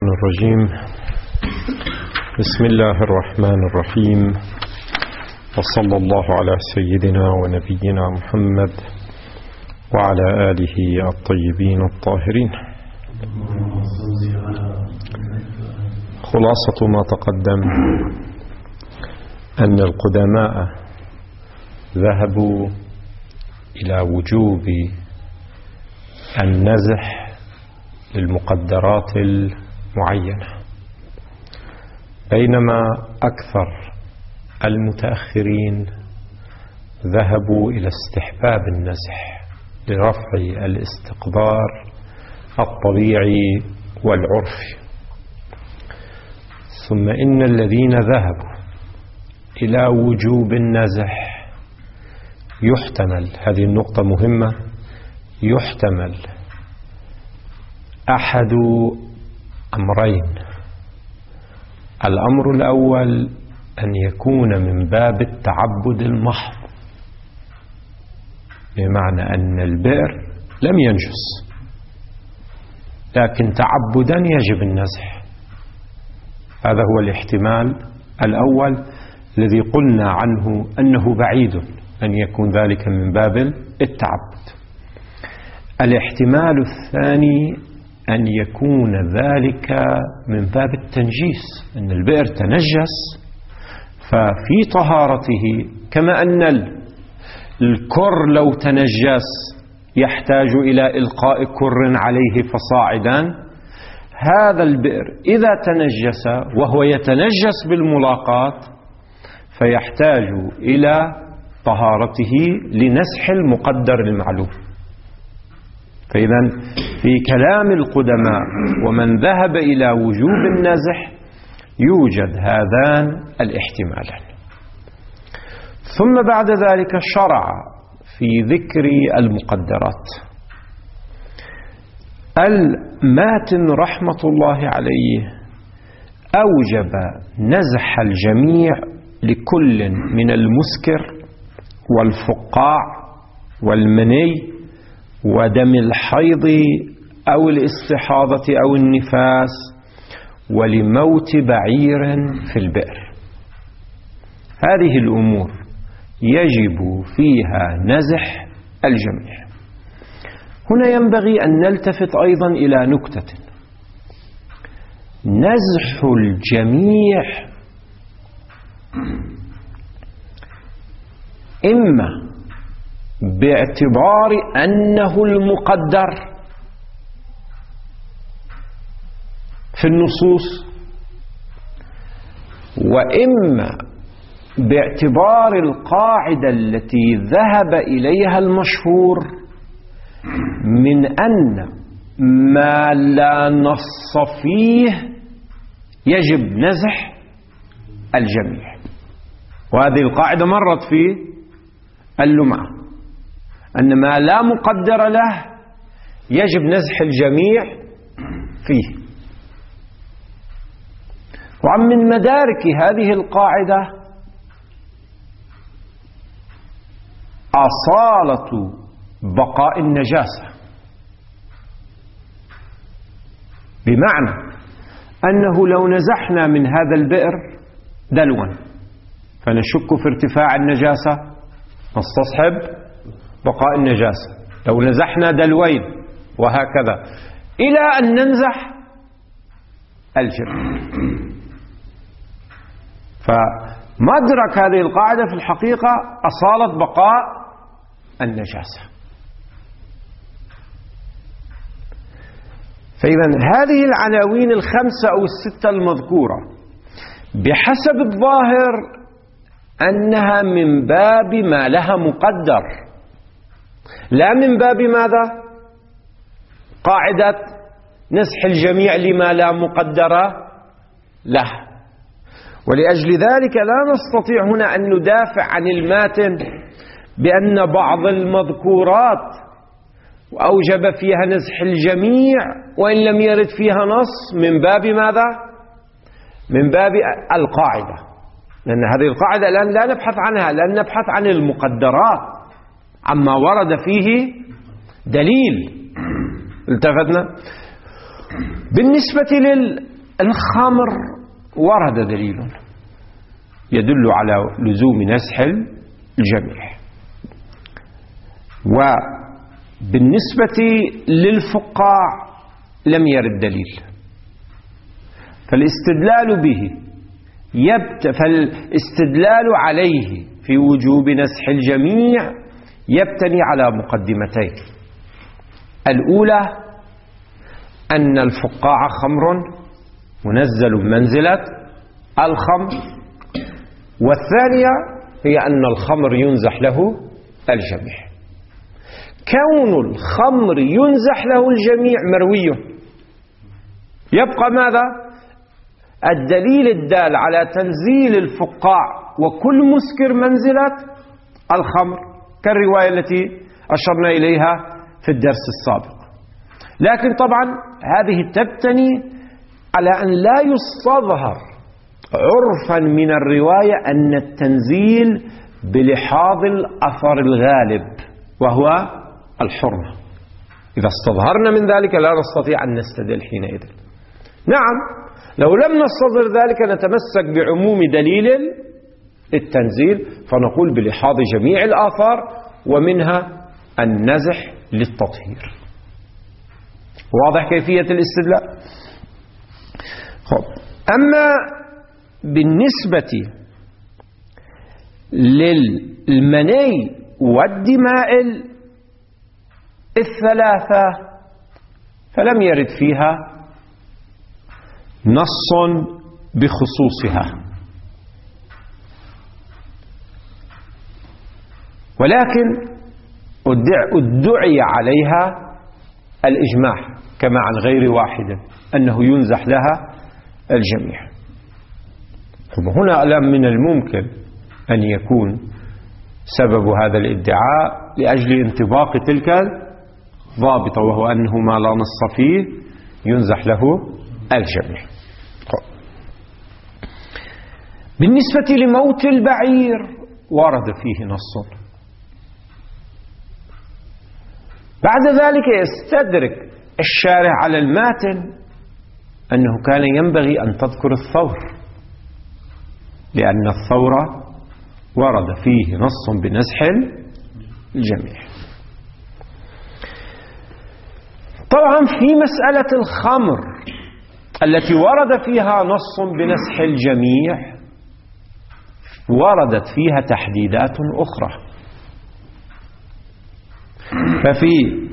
الرجيم. بسم الله الرحمن الرحيم، وصلى الله على سيدنا ونبينا محمد وعلى آله الطيبين الطاهرين. خلاصة ما تقدم أن القدماء ذهبوا إلى وجوب النزح للمقدرات المعينة، بينما أكثر المتأخرين ذهبوا إلى استحباب النزح لرفع الاستقدار الطبيعي والعرفي. ثم إن الذين ذهبوا إلى وجوب النزح يحتمل، هذه النقطة مهمة، يحتمل أحد أمرين. الأمر الأول أن يكون من باب التعبد المحض، بمعنى أن البئر لم ينجس لكن تعبدا يجب النزح. هذا هو الاحتمال الأول الذي قلنا عنه أنه بعيد أن يكون ذلك من باب التعبد. الاحتمال الثاني أن يكون ذلك من باب التنجيس، أن البئر تنجس ففي طهارته، كما أن الكر لو تنجس يحتاج إلى إلقاء كر عليه فصاعدا، هذا البئر إذا تنجس وهو يتنجس بالملاقاة فيحتاج إلى طهارته لنزح المقدر المعلوم. فإذا في كلام القدماء ومن ذهب إلى وجوب النزح يوجد هذان الاحتمالان. ثم بعد ذلك شرع في ذكر المقدرات. الماتن رحمة الله عليه أوجب نزح الجميع لكل من المسكر والفقاع والمني ودم الحيض أو الاستحاضة أو النفاس ولموت بعير في البئر. هذه الأمور يجب فيها نزح الجميع. هنا ينبغي أن نلتفت أيضا إلى نكتة: نزح الجميع إما باعتبار أنه المقدر في النصوص، وإما باعتبار القاعدة التي ذهب إليها المشهور من أن ما لا نص فيه يجب نزح الجميع. وهذه القاعدة مرت في اللمعة، أن ما لا مقدر له يجب نزح الجميع فيه. ومن مدارك هذه القاعدة أصالة بقاء النجاسة، بمعنى أنه لو نزحنا من هذا البئر دلوا فنشك في ارتفاع النجاسة نستصحب بقاء النجاسة، لو نزحنا دلوين وهكذا إلى أن ننزح الجميع. فمدرك هذه القاعدة في الحقيقة أصالة بقاء النجاسة. فإذا هذه العناوين الخمسة أو الستة المذكورة بحسب الظاهر أنها من باب ما لها مقدر، لا من باب ماذا؟ قاعدة نزح الجميع لما لا مقدر له. ولأجل ذلك لا نستطيع هنا أن ندافع عن الماتن بأن بعض المذكورات وأوجب فيها نزح الجميع وإن لم يرد فيها نص، من باب ماذا؟ من باب القاعدة، لأن هذه القاعدة الآن لا نبحث عنها، لأن نبحث عن المقدرات عما ورد فيه دليل. التفتنا. بالنسبة الخمر ورد دليل يدل على لزوم نزح الجميع، وبالنسبة للفقاع لم يرد دليل، فالاستدلال عليه في وجوب نزح الجميع يبتني على مقدمتين. الأولى أن الفقاع خمر منزل منزلة الخمر، والثانية هي أن الخمر ينزح له الجميع. كون الخمر ينزح له الجميع مروي، يبقى ماذا؟ الدليل الدال على تنزيل الفقاع وكل مسكر منزلة الخمر، كالرواية التي أشرنا إليها في الدرس السابق. لكن طبعا هذه تبتني على أن لا يستظهر عرفا من الرواية أن التنزيل بلحاظ الأثر الغالب وهو الحرمة. إذا استظهرنا من ذلك لا نستطيع أن نستدل حينئذ. نعم، لو لم نستظهر ذلك نتمسك بعموم دليل التنزيل فنقول بلحاظ جميع الآثار ومنها النزح للتطهير. واضح كيفية الاستدلال؟ أما بالنسبة للمني والدماء الثلاثة فلم يرد فيها نص بخصوصها، ولكن ادعي عليها الإجماع كما عن غير واحد أنه ينزح لها الجميع. هنا من الممكن أن يكون سبب هذا الادعاء لأجل انطباق تلك الضابطة، وهو أنه ما لا نص فيه ينزح له الجميع. بالنسبة لموت البعير ورد فيه نص. بعد ذلك يستدرك الشارع على الماتن أنه كان ينبغي أن تذكر الثور، لأن الثور ورد فيه نص بنزح الجميع. طبعا في مسألة الخمر التي ورد فيها نص بنزح الجميع وردت فيها تحديدات أخرى. ففي